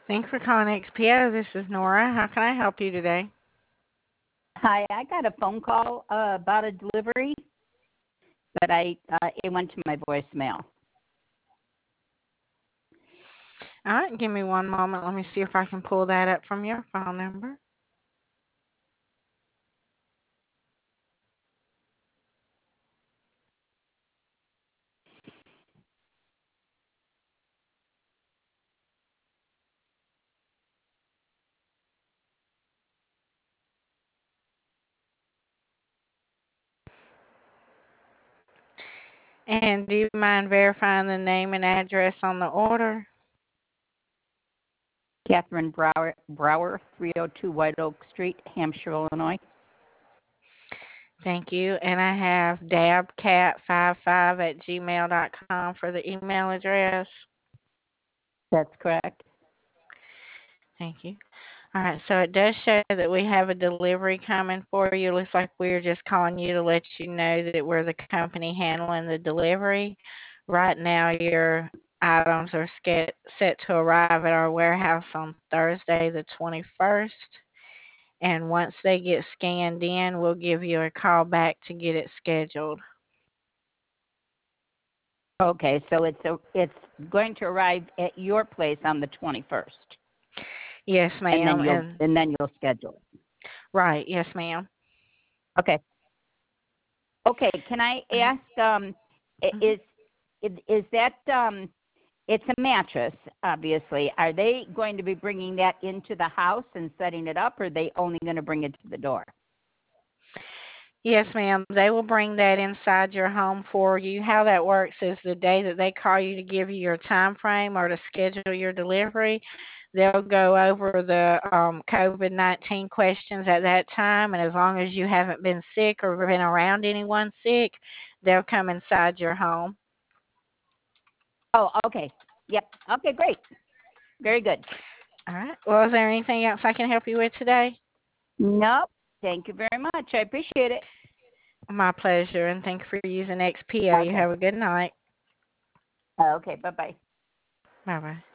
Thanks for calling XPO. This is Nora. How can I help you today? Hi, I got a phone call about a delivery, but it went to my voicemail. All right, give me one moment. Let me see if I can pull that up from your phone number. And do you mind verifying the name and address on the order? Catherine Brower, 302 White Oak Street, Hampshire, Illinois. Thank you. And I have dabcat55@gmail.com for the email address. That's correct. Thank you. All right, so it does show that we have a delivery coming for you. Looks like we're just calling you to let you know that we're the company handling the delivery. Right now, your items are set to arrive at our warehouse on Thursday, the 21st. And once they get scanned in, we'll give you a call back to get it scheduled. Okay, so it's going to arrive at your place on the 21st, Yes, and ma'am. then you'll schedule it. Right, yes, ma'am. Okay. Okay. Can I ask? Mhm. Is that It's a mattress, obviously. Are they going to be bringing that into the house and setting it up, or are they only going to bring it to the door? Yes, ma'am. They will bring that inside your home for you. How that works is the day that they call you to give you your time frame or to schedule your delivery, they'll go over the COVID-19 questions at that time, and as long as you haven't been sick or been around anyone sick, they'll come inside your home. Oh, okay. Yep. Okay, great. Very good. All right. Well, is there anything else I can help you with today? Nope. Thank you very much. I appreciate it. My pleasure, and thank you for using XPO. You Okay. have a good night. Okay, bye-bye. Bye-bye.